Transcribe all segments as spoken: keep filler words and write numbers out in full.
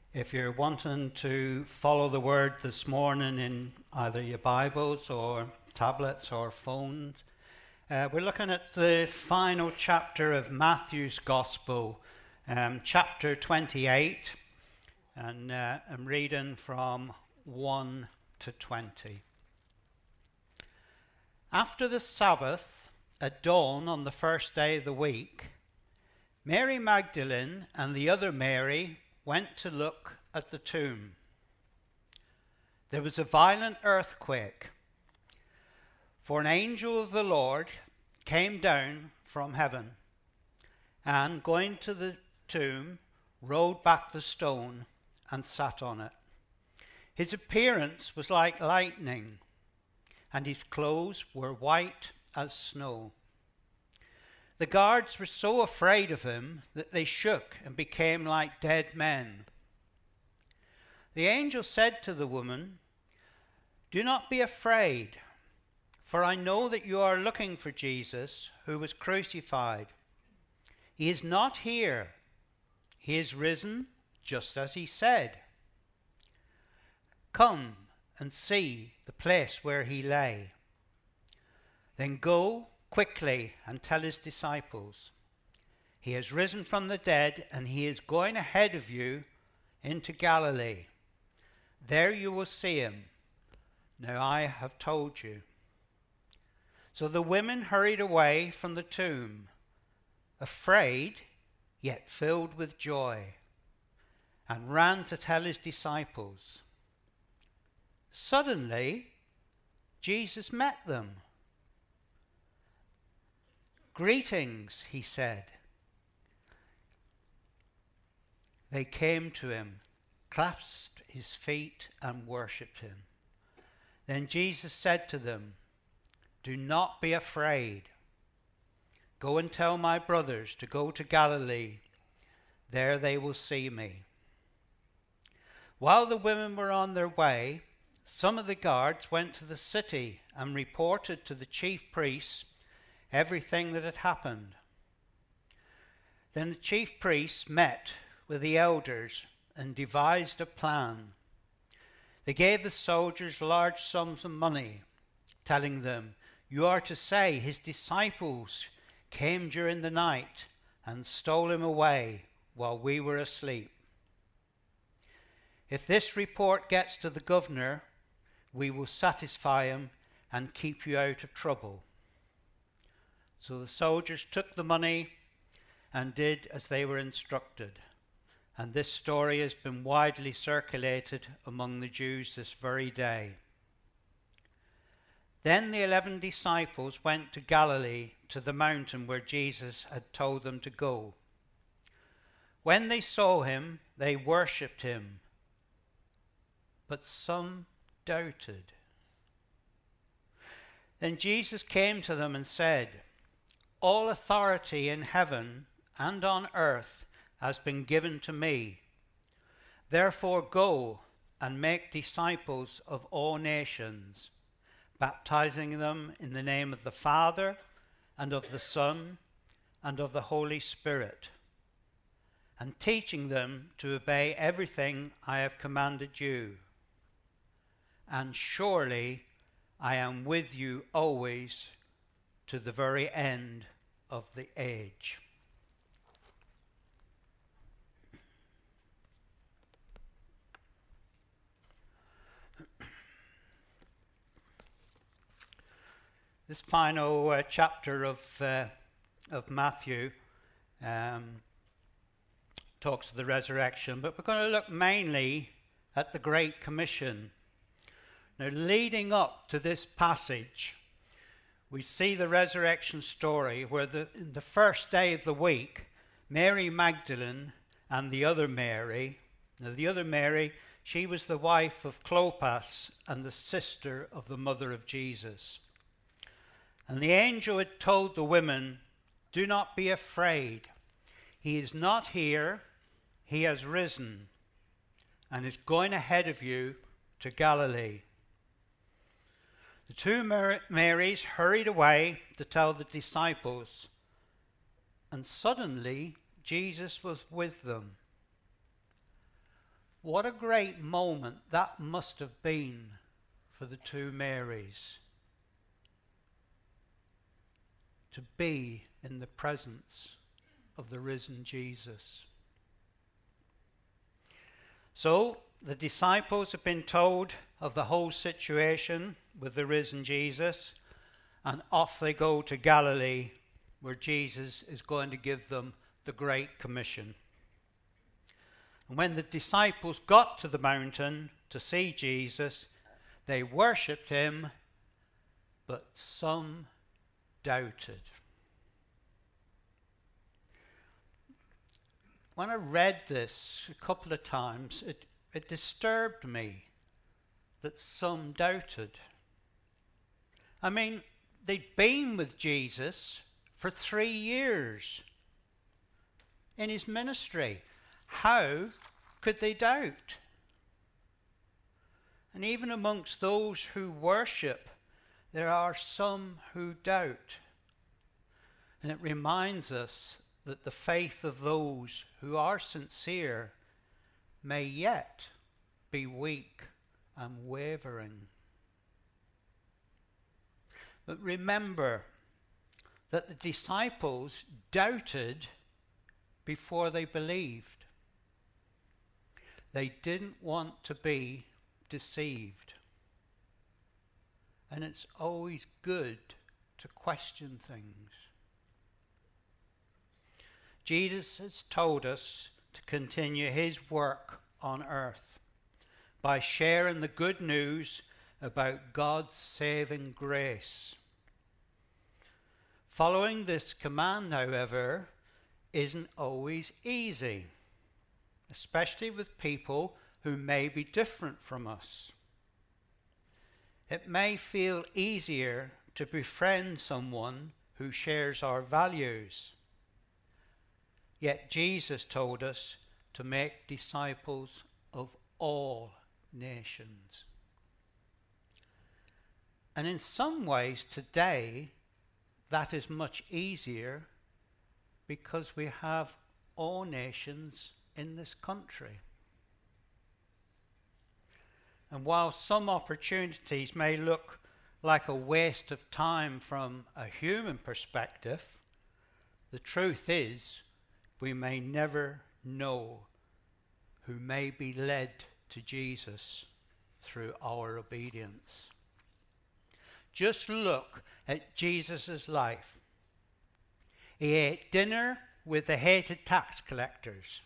If you're wanting to follow the word this morning in either your Bibles or tablets or phones, uh, we're looking at the final chapter of Matthew's Gospel, um, chapter twenty-eight, and uh, I'm reading from one to twenty. After the Sabbath, at dawn on the first day of the week, Mary Magdalene and the other Mary went to look at the tomb. There was a violent earthquake, for an angel of the Lord came down from heaven and, going to the tomb, rolled back the stone and sat on it. His appearance was like lightning, and his clothes were white as snow. The guards were so afraid of him that they shook and became like dead men. The angel said to the woman, "Do not be afraid, for I know that you are looking for Jesus, who was crucified. He is not here. He is risen, just as he said. Come and see the place where he lay. Then go quickly and tell his disciples, he has risen from the dead, and he is going ahead of you into Galilee. There you will see him. Now I have told you." So the women hurried away from the tomb, afraid yet filled with joy, and ran to tell his disciples. Suddenly, Jesus met them. "Greetings," he said. They came to him, clasped his feet, and worshipped him. Then Jesus said to them, "Do not be afraid. Go and tell my brothers to go to Galilee. There they will see me." While the women were on their way, some of the guards went to the city and reported to the chief priests everything that had happened. Then the chief priests met with the elders and devised a plan. They gave the soldiers large sums of money, telling them, "You are to say his disciples came during the night and stole him away while we were asleep. If this report gets to the governor, we will satisfy him and keep you out of trouble." So the soldiers took the money and did as they were instructed. And this story has been widely circulated among the Jews this very day. Then the eleven disciples went to Galilee, to the mountain where Jesus had told them to go. When they saw him, they worshipped him, but some doubted. Then Jesus came to them and said, "All authority in heaven and on earth has been given to me. Therefore go and make disciples of all nations, baptizing them in the name of the Father and of the Son and of the Holy Spirit, and teaching them to obey everything I have commanded you. And surely I am with you always to the very end of the age." This final uh, chapter of uh, of Matthew um, talks of the resurrection, but we're going to look mainly at the Great Commission. Now, leading up to this passage, we see the resurrection story where the, in the first day of the week, Mary Magdalene and the other Mary, now the other Mary, she was the wife of Clopas and the sister of the mother of Jesus. And the angel had told the women, "Do not be afraid. He is not here. He has risen and is going ahead of you to Galilee." The two Mar- Marys hurried away to tell the disciples, and suddenly Jesus was with them. What a great moment that must have been for the two Marys, to be in the presence of the risen Jesus. So the disciples have been told of the whole situation with the risen Jesus, and off they go to Galilee, where Jesus is going to give them the Great Commission. And when the disciples got to the mountain to see Jesus, they worshipped him, but some doubted. When I read this a couple of times, it, it disturbed me that some doubted. I mean, they'd been with Jesus for three years in his ministry. How could they doubt? And even amongst those who worship, there are some who doubt. And it reminds us that the faith of those who are sincere may yet be weak and wavering. But remember that the disciples doubted before they believed. They didn't want to be deceived. And it's always good to question things. Jesus has told us to continue his work on earth by sharing the good news about God's saving grace. Following this command, however, isn't always easy, especially with people who may be different from us. It may feel easier to befriend someone who shares our values. Yet Jesus told us to make disciples of all nations. And in some ways today, that is much easier because we have all nations in this country. And while some opportunities may look like a waste of time from a human perspective, the truth is we may never know who may be led to Jesus through our obedience. Just look at Jesus' life. He ate dinner with the hated tax collectors.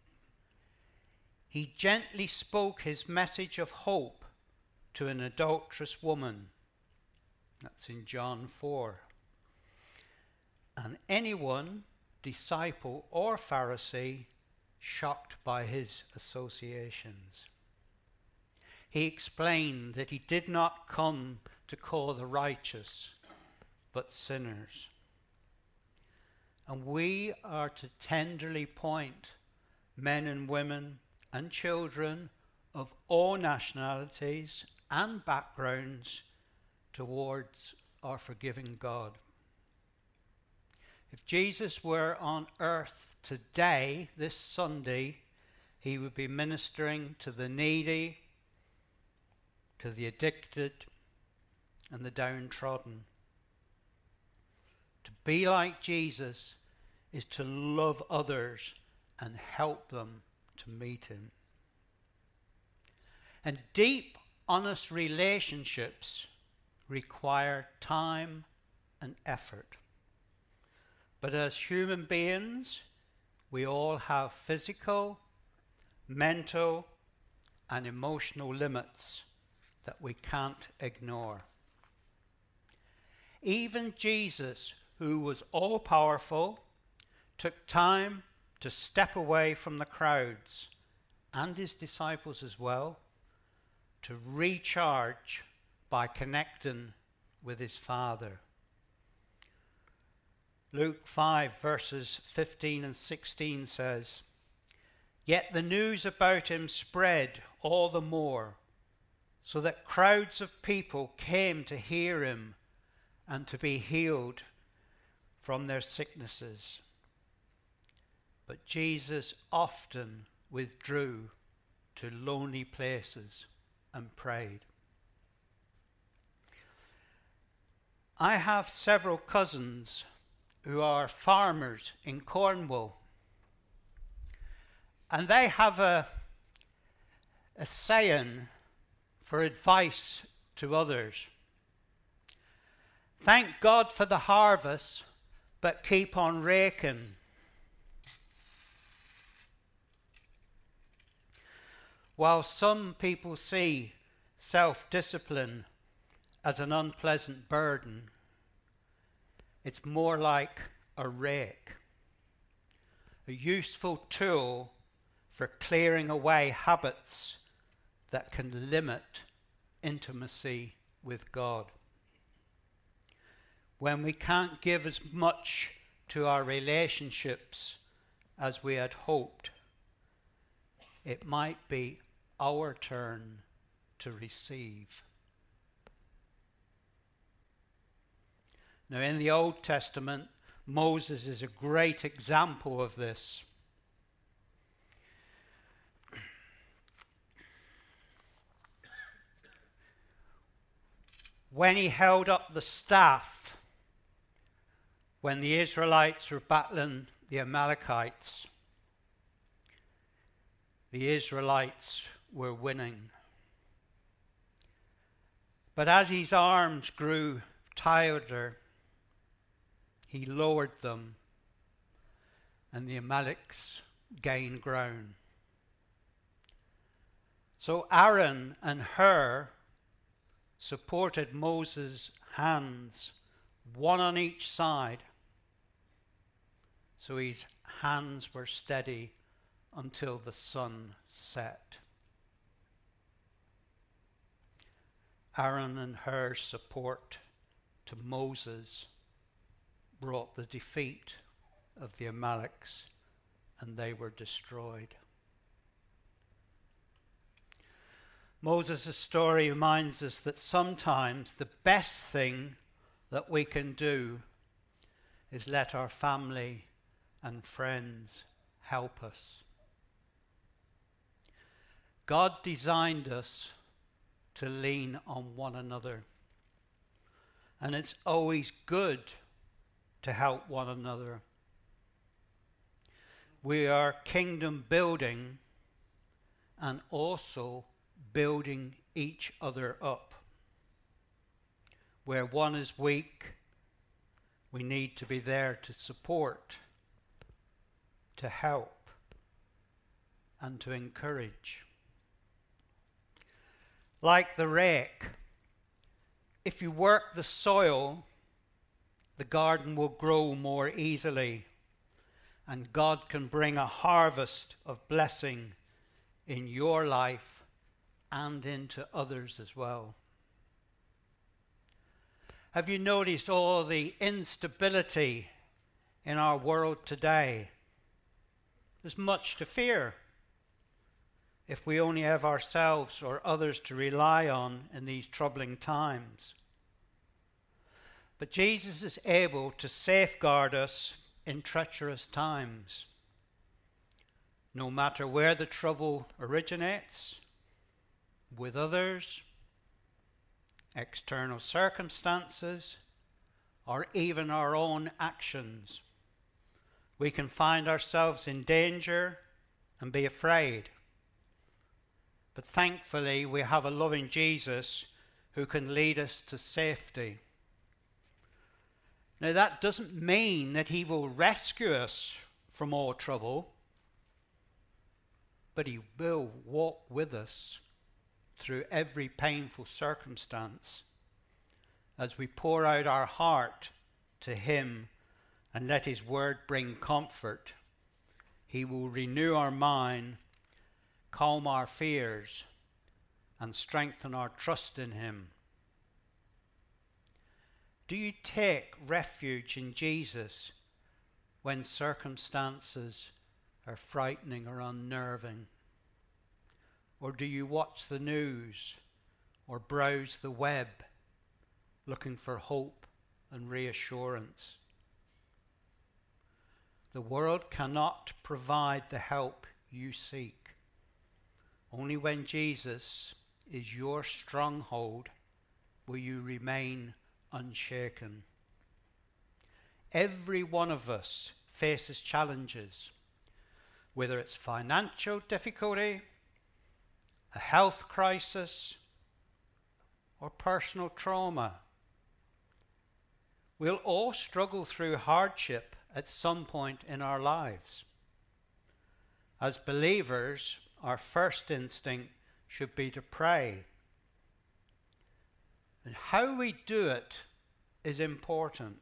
He gently spoke his message of hope to an adulterous woman. That's in John four. And anyone, disciple or Pharisee, shocked by his associations. He explained that he did not come to call the righteous, but sinners. And we are to tenderly point men and women and children of all nationalities and backgrounds towards our forgiving God. If Jesus were on earth today, this Sunday, he would be ministering to the needy, to the addicted, and the downtrodden. To be like Jesus is to love others and help them to meet him. And deep, honest relationships require time and effort. But as human beings, we all have physical, mental, and emotional limits that we can't ignore. Even Jesus, who was all-powerful, took time to step away from the crowds, and his disciples as well, to recharge by connecting with his Father. Luke five verses fifteen and sixteen says, "Yet the news about him spread all the more, so that crowds of people came to hear him and to be healed from their sicknesses. But Jesus often withdrew to lonely places and prayed. I have several cousins who are farmers in Cornwall, and they have a, a saying for advice to others. Thank God for the harvest, but keep on raking. While some people see self-discipline as an unpleasant burden, it's more like a rake, a useful tool for clearing away habits that can limit intimacy with God. When we can't give as much to our relationships as we had hoped, it might be our turn to receive. Now, in the Old Testament, Moses is a great example of this. When he held up the staff, when the Israelites were battling the Amalekites, the Israelites were winning. But as his arms grew tireder, he lowered them, and the Amalekites gained ground. So Aaron and Hur supported Moses' hands, one on each side, so his hands were steady until the sun set. Aaron and Hur's support to Moses brought the defeat of the Amalekites, and they were destroyed. Moses' story reminds us that sometimes the best thing that we can do is let our family and friends help us. God designed us to lean on one another, and it's always good to help one another. We are kingdom building and also building each other up. Where one is weak, we need to be there to support, to help, and to encourage. Like the rake, if you work the soil, the garden will grow more easily, and God can bring a harvest of blessing in your life and into others as well. Have you noticed all the instability in our world today? There's much to fear if we only have ourselves or others to rely on in these troubling times. But Jesus is able to safeguard us in treacherous times. No matter where the trouble originates, with others, external circumstances, or even our own actions, we can find ourselves in danger and be afraid. But thankfully, we have a loving Jesus who can lead us to safety. Now, that doesn't mean that he will rescue us from all trouble, but he will walk with us through every painful circumstance as we pour out our heart to him and let his word bring comfort. He will renew our mind, calm our fears, and strengthen our trust in him. Do you take refuge in Jesus when circumstances are frightening or unnerving? Or do you watch the news or browse the web looking for hope and reassurance? The world cannot provide the help you seek. Only when Jesus is your stronghold will you remain unshaken. Every one of us faces challenges, whether it's financial difficulty, a health crisis, or personal trauma. We'll all struggle through hardship at some point in our lives. As believers, our first instinct should be to pray. And how we do it is important.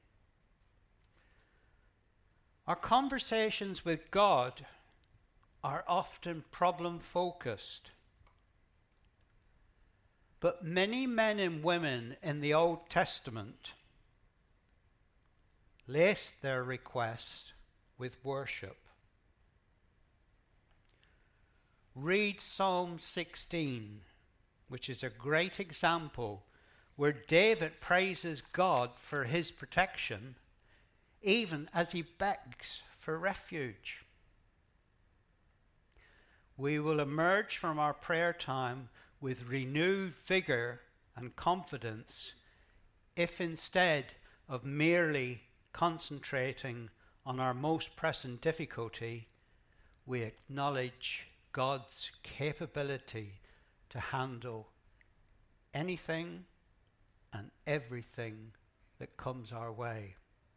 Our conversations with God are often problem-focused. But many men and women in the Old Testament laced their requests with worship. Read Psalm sixteen, which is a great example where David praises God for his protection, even as he begs for refuge. We will emerge from our prayer time with renewed vigor and confidence if instead of merely concentrating on our most pressing difficulty, we acknowledge God's capability to handle anything and everything that comes our way.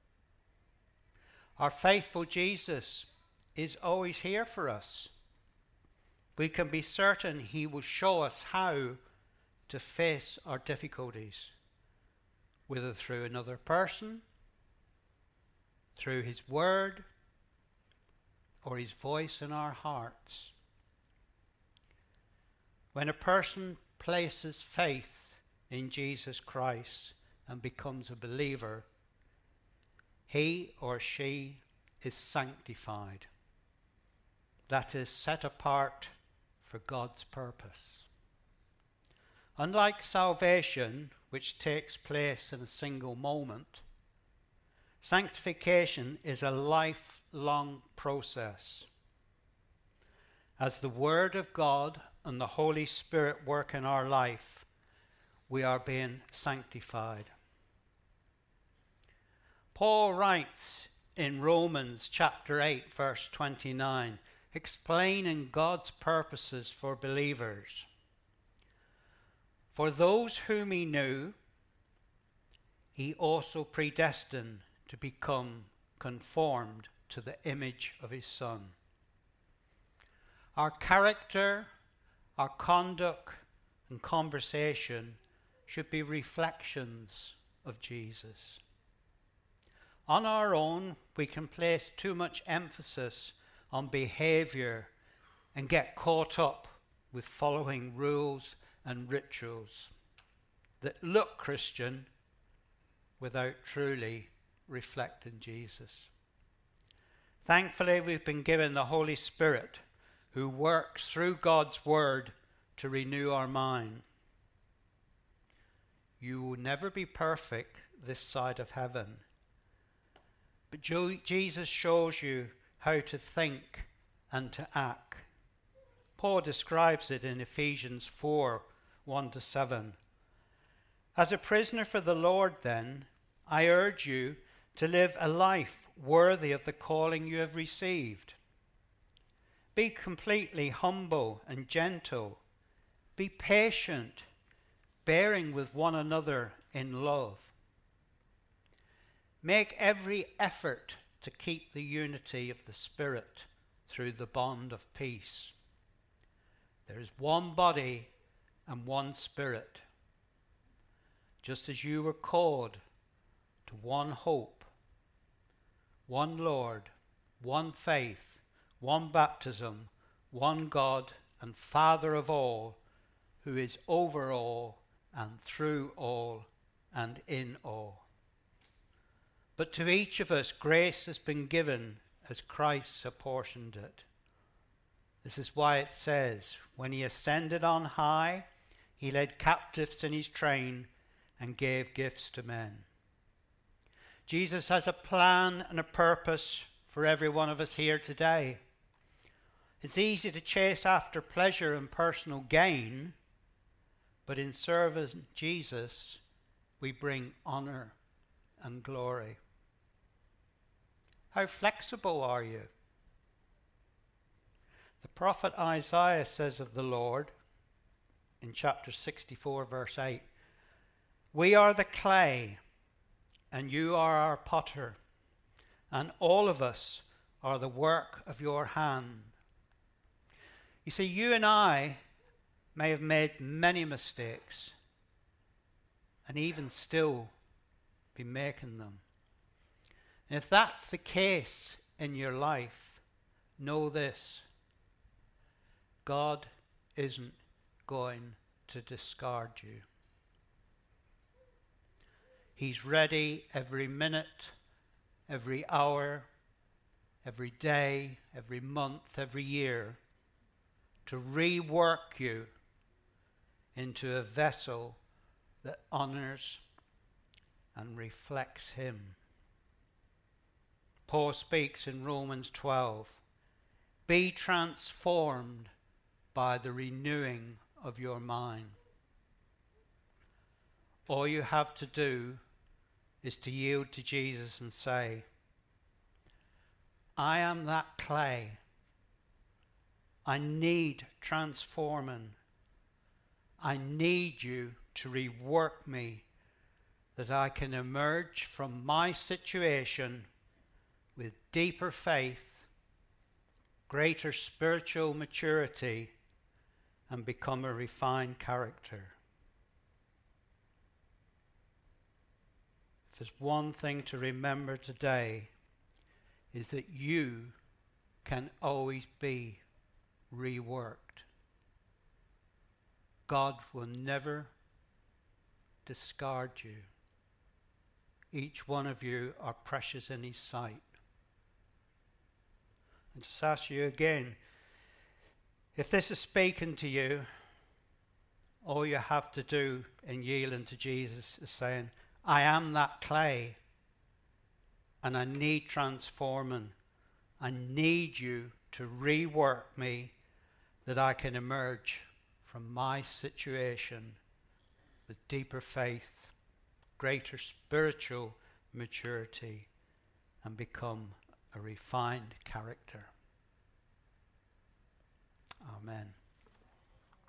Our faithful Jesus is always here for us. We can be certain he will show us how to face our difficulties, whether through another person, through his word, or his voice in our hearts. When a person places faith in Jesus Christ and becomes a believer, he or she is sanctified. That is, set apart for God's purpose. Unlike salvation, which takes place in a single moment, sanctification is a lifelong process. As the Word of God and the Holy Spirit work in our life, we are being sanctified. Paul writes in Romans chapter eight, verse twenty-nine, explaining God's purposes for believers. For those whom he knew, he also predestined to become conformed to the image of his Son. Our character, our conduct, and conversation should be reflections of Jesus. On our own, we can place too much emphasis on behavior and get caught up with following rules and rituals that look Christian without truly reflecting Jesus. Thankfully, we've been given the Holy Spirit who works through God's Word to renew our mind. You will never be perfect this side of heaven, but Jesus shows you how to think and to act. Paul describes it in Ephesians four, one to seven. As a prisoner for the Lord, then, I urge you to live a life worthy of the calling you have received. Be completely humble and gentle. Be patient, bearing with one another in love. Make every effort to keep the unity of the Spirit through the bond of peace. There is one body and one Spirit, just as you were called to one hope, one Lord, one faith, one baptism, one God and Father of all, who is over all and through all and in all. But to each of us grace has been given as Christ apportioned it. This is why it says, when he ascended on high, he led captives in his train and gave gifts to men. Jesus has a plan and a purpose for every one of us here today. It's easy to chase after pleasure and personal gain, but in serving Jesus, we bring honor and glory. How flexible are you? The prophet Isaiah says of the Lord in chapter sixty-four, verse eight, "We are the clay, and you are our potter, and all of us are the work of your hand." You see, you and I may have made many mistakes, and even still be making them. And if that's the case in your life, know this: God isn't going to discard you. He's ready every minute, every hour, every day, every month, every year to rework you into a vessel that honors and reflects Him. Paul speaks in Romans twelve, "Be transformed by the renewing of your mind." All you have to do is to yield to Jesus and say, "I am that clay. I need transforming. I need you to rework me that I can emerge from my situation with deeper faith, greater spiritual maturity, and become a refined character." If there's one thing to remember today, is that you can always be reworked. God will never discard you. Each one of you are precious in His sight. And just ask you again, if this is speaking to you, all you have to do in yielding to Jesus is saying, "I am that clay, and I need transforming. I need you to rework me that I can emerge from my situation with deeper faith, greater spiritual maturity, and become a refined character." Amen.